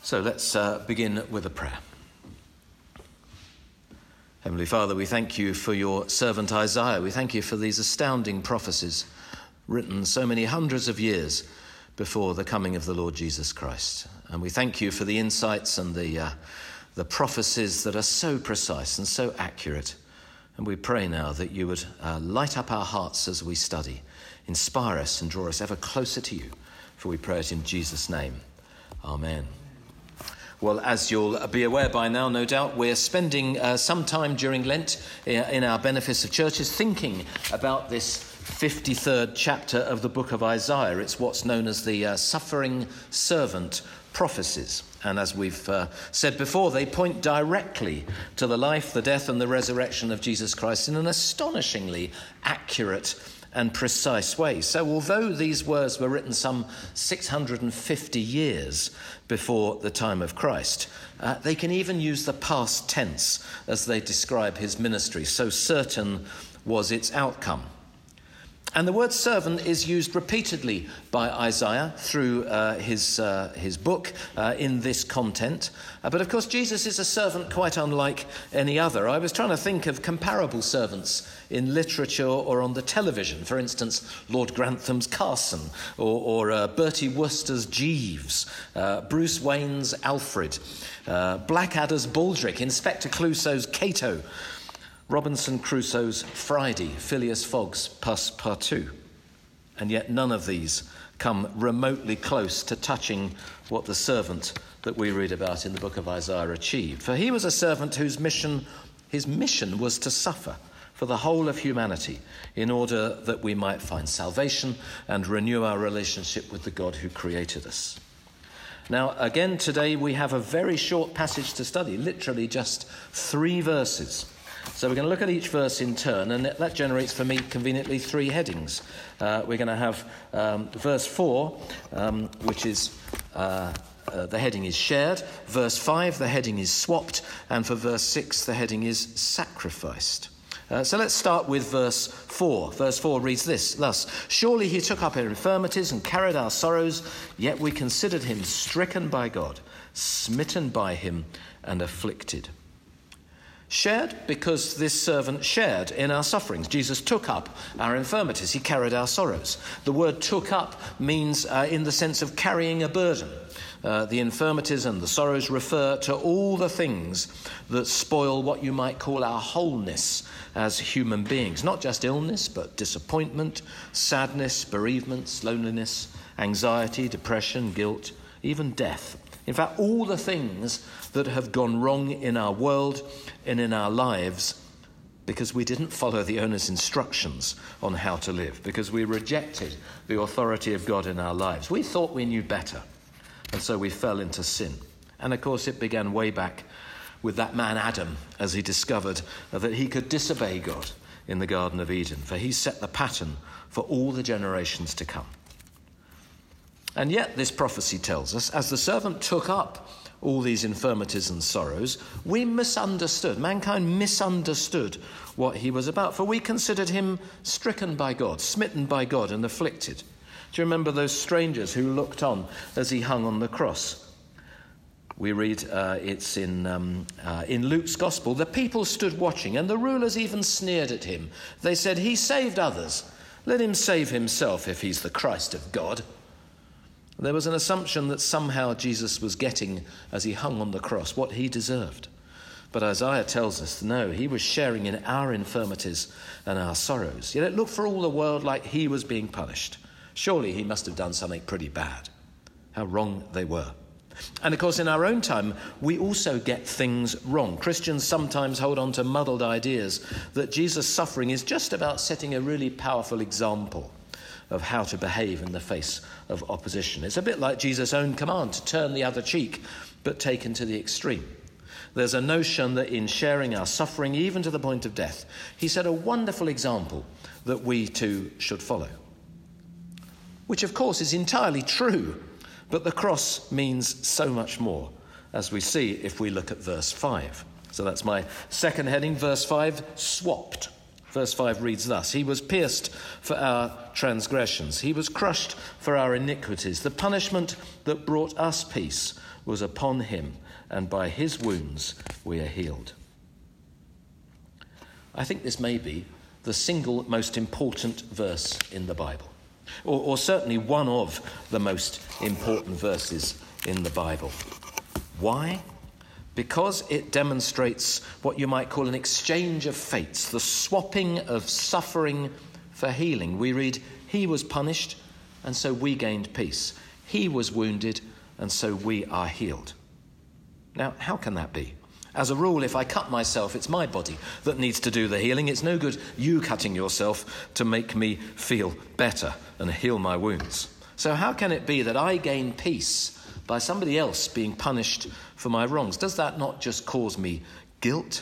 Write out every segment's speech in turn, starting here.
So let's begin with a prayer. Heavenly Father, we thank you for your servant Isaiah. We thank you for these astounding prophecies written so many hundreds of years before the coming of the Lord Jesus Christ. And we thank you for the insights and the prophecies that are so precise and so accurate. And we pray now that you would light up our hearts as we study, inspire us and draw us ever closer to you. For we pray it in Jesus' name. Amen. Well, as you'll be aware by now, no doubt, we're spending some time during Lent in our Benefice of Churches thinking about this 53rd chapter of the book of Isaiah. It's what's known as the suffering servant prophecies. And as we've said before, they point directly to the life, the death and the resurrection of Jesus Christ in an astonishingly accurate and precise way. So although these words were written some 650 years before the time of Christ, they can even use the past tense as they describe his ministry. So certain was its outcome. And the word servant is used repeatedly by Isaiah through his book in this content. But of course, Jesus is a servant quite unlike any other. I was trying to think of comparable servants in literature or on the television. For instance, Lord Grantham's Carson or Bertie Wooster's Jeeves, Bruce Wayne's Alfred, Blackadder's Baldric, Inspector Clouseau's Cato, Robinson Crusoe's Friday, Phileas Fogg's Passepartout. And yet none of these come remotely close to touching what the servant that we read about in the book of Isaiah achieved. For he was a servant whose his mission was to suffer for the whole of humanity in order that we might find salvation and renew our relationship with the God who created us. Now, again, today we have a very short passage to study, literally just 3 verses. So we're going to look at each verse in turn, and that generates for me conveniently 3 headings. We're going to have verse 4, which is the heading is shared. Verse 5, the heading is swapped. And for verse 6, the heading is sacrificed. So let's start with verse 4. Verse 4 reads this, thus, surely he took up our infirmities and carried our sorrows, yet we considered him stricken by God, smitten by him and afflicted. Shared because this servant shared in our sufferings. Jesus took up our infirmities. He carried our sorrows. The word took up means in the sense of carrying a burden. The infirmities and the sorrows refer to all the things that spoil what you might call our wholeness as human beings. Not just illness, but disappointment, sadness, bereavements, loneliness, anxiety, depression, guilt, even death. In fact, all the things that have gone wrong in our world and in our lives because we didn't follow the owner's instructions on how to live, because we rejected the authority of God in our lives. We thought we knew better, and so we fell into sin. And of course, it began way back with that man Adam, as he discovered that he could disobey God in the Garden of Eden, for he set the pattern for all the generations to come. And yet this prophecy tells us, as the servant took up all these infirmities and sorrows, mankind misunderstood what he was about, for we considered him stricken by God, smitten by God and afflicted. Do you remember those strangers who looked on as he hung on the cross? We read, it's in Luke's Gospel, the people stood watching and the rulers even sneered at him. They said, he saved others. Let him save himself if he's the Christ of God. There was an assumption that somehow Jesus was getting, as he hung on the cross, what he deserved. But Isaiah tells us, no, he was sharing in our infirmities and our sorrows. Yet it looked for all the world like he was being punished. Surely he must have done something pretty bad. How wrong they were. And of course, in our own time, we also get things wrong. Christians sometimes hold on to muddled ideas that Jesus' suffering is just about setting a really powerful example of how to behave in the face of opposition. It's a bit like Jesus' own command to turn the other cheek, but taken to the extreme. There's a notion that in sharing our suffering, even to the point of death, he set a wonderful example that we too should follow. Which, of course, is entirely true, but the cross means so much more, as we see if we look at verse 5. So that's my second heading, verse 5, swapped. Verse 5 reads thus, he was pierced for our transgressions. He was crushed for our iniquities. The punishment that brought us peace was upon him, and by his wounds we are healed. I think this may be the single most important verse in the Bible, or certainly one of the most important verses in the Bible. Why? Because it demonstrates what you might call an exchange of fates, the swapping of suffering for healing. We read, he was punished, and so we gained peace. He was wounded, and so we are healed. Now, how can that be? As a rule, if I cut myself, it's my body that needs to do the healing. It's no good you cutting yourself to make me feel better and heal my wounds. So how can it be that I gain peace by somebody else being punished for my wrongs? Does that not just cause me guilt?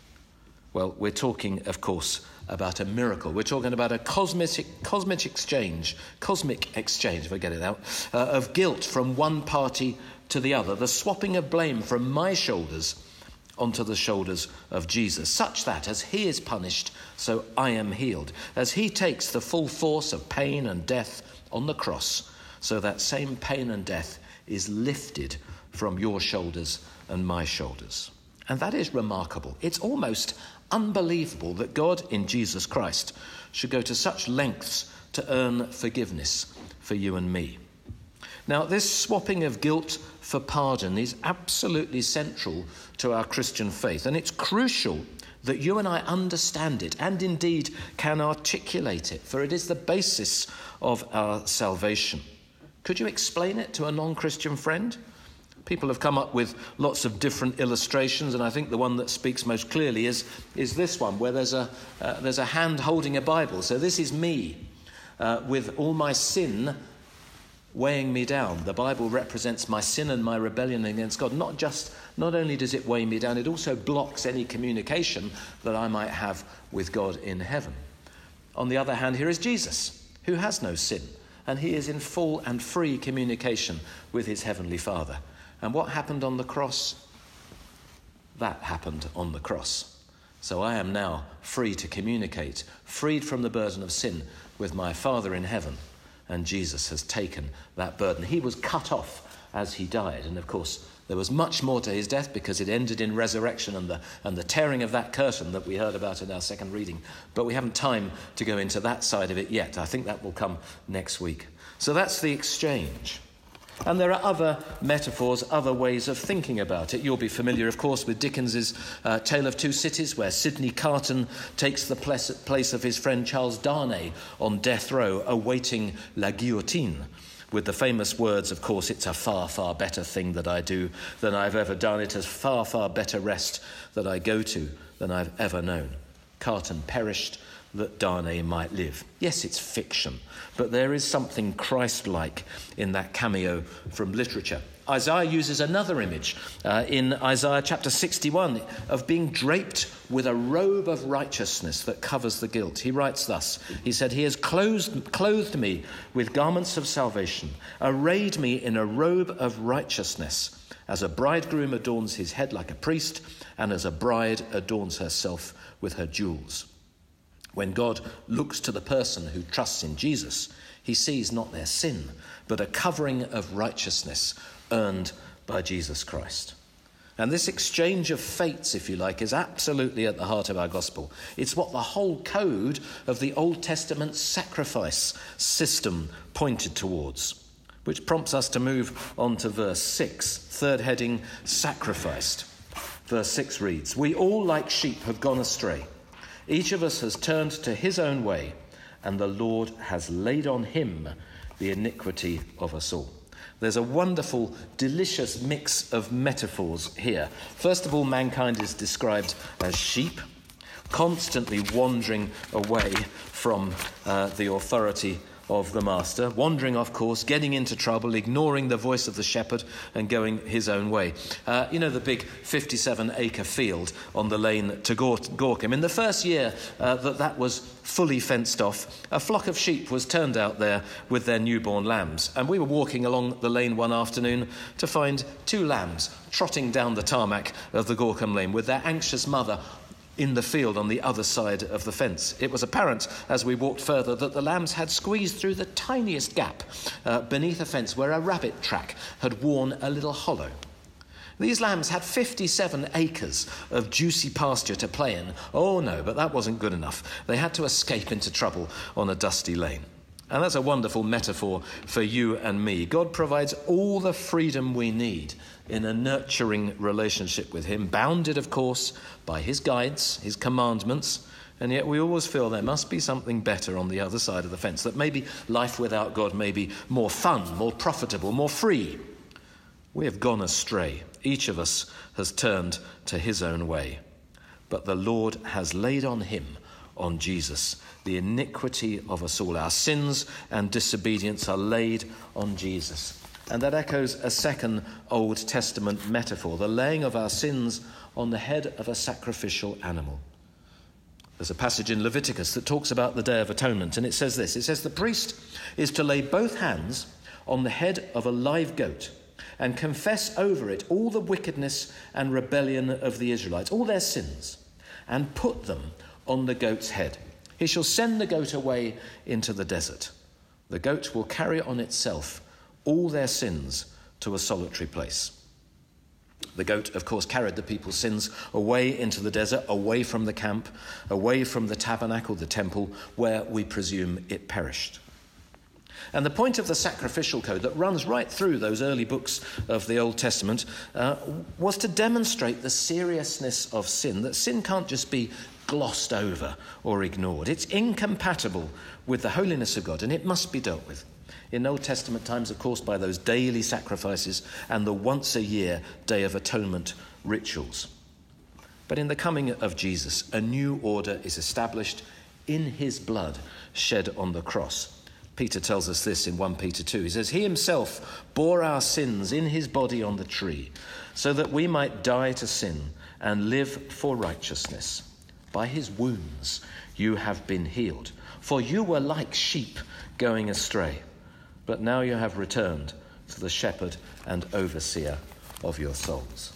Well, we're talking, of course, about a miracle. We're talking about a cosmic exchange, if I get it out, of guilt from one party to the other, the swapping of blame from my shoulders onto the shoulders of Jesus, such that as he is punished, so I am healed. As he takes the full force of pain and death on the cross, so that same pain and death is lifted from your shoulders and my shoulders. And that is remarkable. It's almost unbelievable that God in Jesus Christ should go to such lengths to earn forgiveness for you and me. Now, this swapping of guilt for pardon is absolutely central to our Christian faith, and it's crucial that you and I understand it and indeed can articulate it, for it is the basis of our salvation. Could you explain it to a non-Christian friend? People have come up with lots of different illustrations, and I think the one that speaks most clearly is this one, where there's a hand holding a Bible. So this is me with all my sin weighing me down. The Bible represents my sin and my rebellion against God. Not only does it weigh me down, it also blocks any communication that I might have with God in heaven. On the other hand, here is Jesus, who has no sin, and he is in full and free communication with his heavenly Father. And what happened on the cross? That happened on the cross. So I am now free to communicate, freed from the burden of sin with my Father in heaven. And Jesus has taken that burden. He was cut off as he died. And of course, there was much more to his death because it ended in resurrection and the tearing of that curtain that we heard about in our second reading. But we haven't time to go into that side of it yet. I think that will come next week. So that's the exchange. And there are other metaphors, other ways of thinking about it. You'll be familiar, of course, with Dickens's Tale of Two Cities, where Sidney Carton takes the place of his friend Charles Darnay on death row, awaiting la guillotine, with the famous words, of course, it's a far, far better thing that I do than I've ever done. It is far, far better rest that I go to than I've ever known. Carton perished that Darnay might live. Yes, it's fiction, but there is something Christ-like in that cameo from literature. Isaiah uses another image in Isaiah chapter 61 of being draped with a robe of righteousness that covers the guilt. He writes thus, he said, he has clothed me with garments of salvation, arrayed me in a robe of righteousness, as a bridegroom adorns his head like a priest, and as a bride adorns herself with her jewels. When God looks to the person who trusts in Jesus, he sees not their sin, but a covering of righteousness earned by Jesus Christ. And this exchange of fates, if you like, is absolutely at the heart of our gospel. It's what the whole code of the Old Testament sacrifice system pointed towards, which prompts us to move on to verse 6, third heading, sacrificed. Verse 6 reads, "We all like sheep have gone astray. Each of us has turned to his own way, and the Lord has laid on him the iniquity of us all." There's a wonderful, delicious mix of metaphors here. First of all, mankind is described as sheep, constantly wandering away from the authority of the master, wandering off course, getting into trouble, ignoring the voice of the shepherd and going his own way. The big 57-acre field on the lane to Gorcum. In the first year that was fully fenced off, a flock of sheep was turned out there with their newborn lambs. And we were walking along the lane one afternoon to find two lambs trotting down the tarmac of the Gorcum lane with their anxious mother in the field on the other side of the fence. It was apparent as we walked further that the lambs had squeezed through the tiniest gap beneath a fence where a rabbit track had worn a little hollow. These lambs had 57 acres of juicy pasture to play in. Oh no, but that wasn't good enough. They had to escape into trouble on a dusty lane. And that's a wonderful metaphor for you and me. God provides all the freedom we need in a nurturing relationship with him, bounded, of course, by his guides, his commandments, and yet we always feel there must be something better on the other side of the fence, that maybe life without God may be more fun, more profitable, more free. We have gone astray. Each of us has turned to his own way. But the Lord has laid on him, on Jesus, the iniquity of us all. Our sins and disobedience are laid on Jesus. And that echoes a second Old Testament metaphor, the laying of our sins on the head of a sacrificial animal. There's a passage in Leviticus that talks about the Day of Atonement, and it says this. It says, the priest is to lay both hands on the head of a live goat and confess over it all the wickedness and rebellion of the Israelites, all their sins, and put them on the goat's head. He shall send the goat away into the desert. The goat will carry on itself all their sins to a solitary place. The goat, of course, carried the people's sins away into the desert, away from the camp, away from the tabernacle, the temple, where we presume it perished. And the point of the sacrificial code that runs right through those early books of the Old Testament was to demonstrate the seriousness of sin, that sin can't just be glossed over or ignored. It's incompatible with the holiness of God, and it must be dealt with. In Old Testament times, of course, by those daily sacrifices and the once-a-year Day of Atonement rituals. But in the coming of Jesus, a new order is established in his blood shed on the cross. Peter tells us this in 1 Peter 2. He says, he himself bore our sins in his body on the tree, so that we might die to sin and live for righteousness. By his wounds you have been healed. For you were like sheep going astray, but now you have returned to the shepherd and overseer of your souls.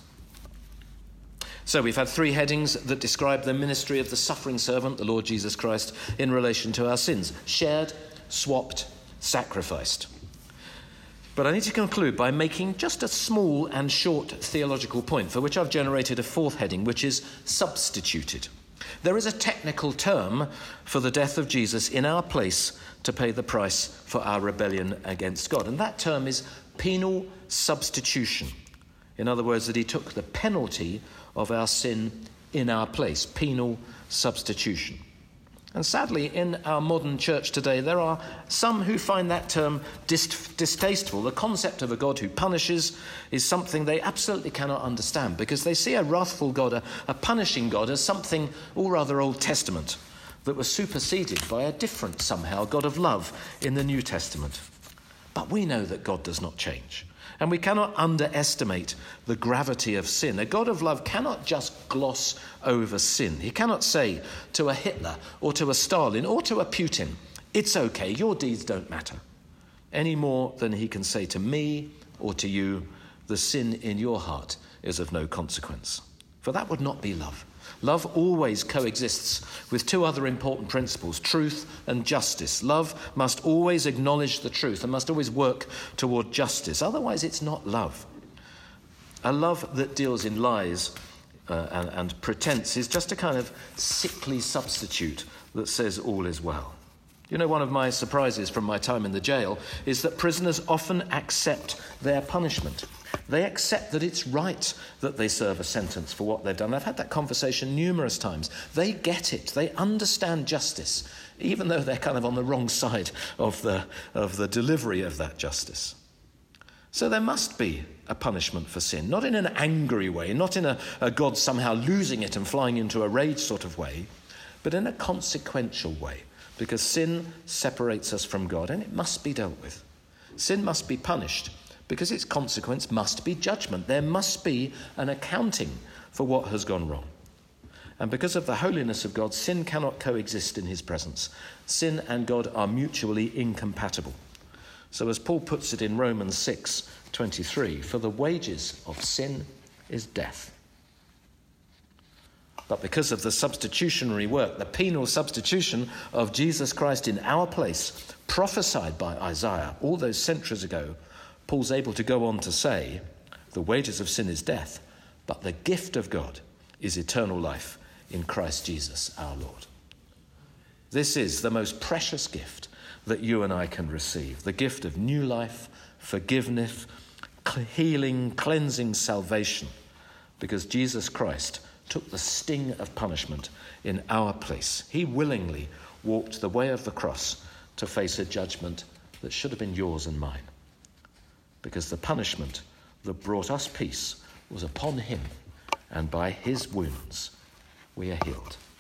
So we've had three headings that describe the ministry of the suffering servant, the Lord Jesus Christ, in relation to our sins. Shared, swapped, sacrificed. But I need to conclude by making just a small and short theological point, for which I've generated a fourth heading, which is substituted. There is a technical term for the death of Jesus in our place to pay the price for our rebellion against God, and that term is penal substitution. In other words, that he took the penalty of our sin in our place, penal substitution. And sadly, in our modern church today, there are some who find that term distasteful. The concept of a God who punishes is something they absolutely cannot understand, because they see a wrathful God, a punishing God, as something all rather Old Testament that was superseded by a different, somehow, God of love in the New Testament. But we know that God does not change. And we cannot underestimate the gravity of sin. A God of love cannot just gloss over sin. He cannot say to a Hitler or to a Stalin or to a Putin, it's okay, your deeds don't matter, any more than he can say to me or to you, the sin in your heart is of no consequence. For that would not be love. Love always coexists with two other important principles, truth and justice. Love must always acknowledge the truth and must always work toward justice. Otherwise, it's not love. A love that deals in lies and pretense is just a kind of sickly substitute that says all is well. You know, one of my surprises from my time in the jail is that prisoners often accept their punishment. They accept that it's right that they serve a sentence for what they've done. I've had that conversation numerous times. They get it. They understand justice, even though they're kind of on the wrong side of the delivery of that justice. So there must be a punishment for sin, not in an angry way, not in a God somehow losing it and flying into a rage sort of way, but in a consequential way, because sin separates us from God and it must be dealt with. Sin must be punished, because its consequence must be judgment. There must be an accounting for what has gone wrong. And because of the holiness of God, sin cannot coexist in his presence. Sin and God are mutually incompatible. So as Paul puts it in Romans 6:23, for the wages of sin is death. But because of the substitutionary work, the penal substitution of Jesus Christ in our place, prophesied by Isaiah all those centuries ago, Paul's able to go on to say, The wages of sin is death, but the gift of God is eternal life in Christ Jesus our Lord. This is the most precious gift that you and I can receive, the gift of new life, forgiveness, healing, cleansing, salvation, because Jesus Christ took the sting of punishment in our place. He willingly walked the way of the cross to face a judgment that should have been yours and mine, because the punishment that brought us peace was upon him, and by his wounds we are healed.